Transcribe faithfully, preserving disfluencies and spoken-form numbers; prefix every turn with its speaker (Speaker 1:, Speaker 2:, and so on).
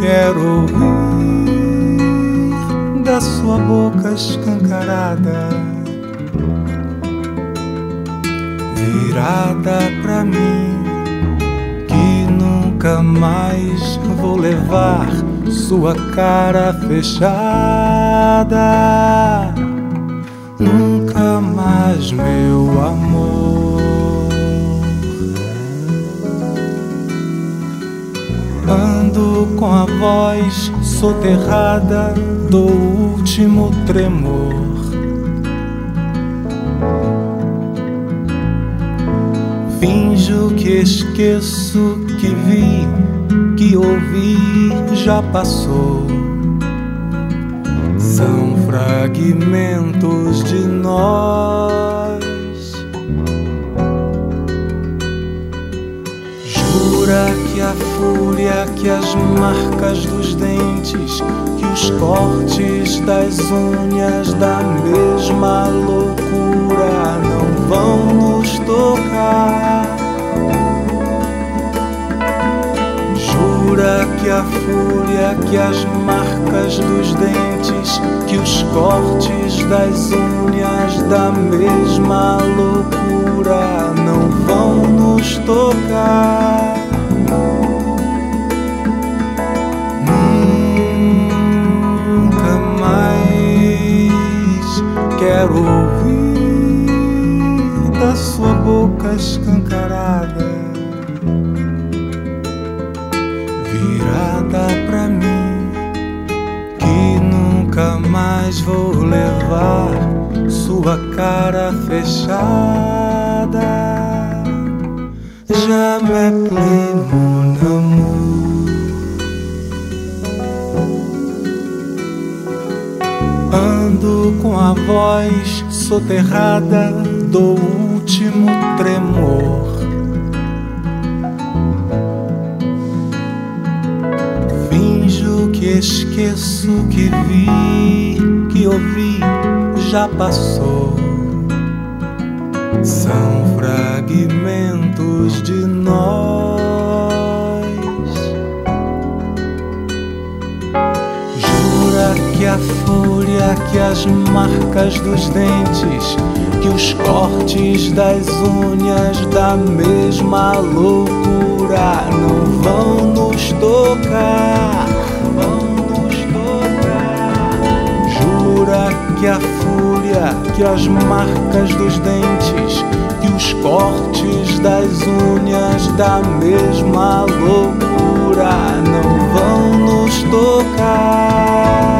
Speaker 1: Quero ouvir da sua boca escancarada, virada pra mim, que nunca mais vou levar sua cara fechada. Nunca mais, meu amor. Ando com a voz soterrada do último tremor. Finjo que esqueço, que vi, que ouvi, já passou. São fragmentos de nós. Jura que a fúria, que as marcas dos dentes, que os cortes das unhas da mesma loucura não vão nos tocar. Jura que a fúria, que as marcas dos dentes, que os cortes das unhas da mesma loucura não vão nos tocar. Nunca mais quero ouvir da sua boca escancarada, virada pra mim, que nunca mais vou levar sua cara fechada. Já me plaît mon amour. Ando com a voz soterrada do último tremor. Finjo que esqueço, que vi, que ouvi, já passou. São fragmentos de nós. Jura que a fúria, que as marcas dos dentes, que os cortes das unhas da mesma loucura não vão nos tocar. Jura que a fúria, que as marcas dos dentes, que os cortes das unhas da mesma loucura não vão nos tocar.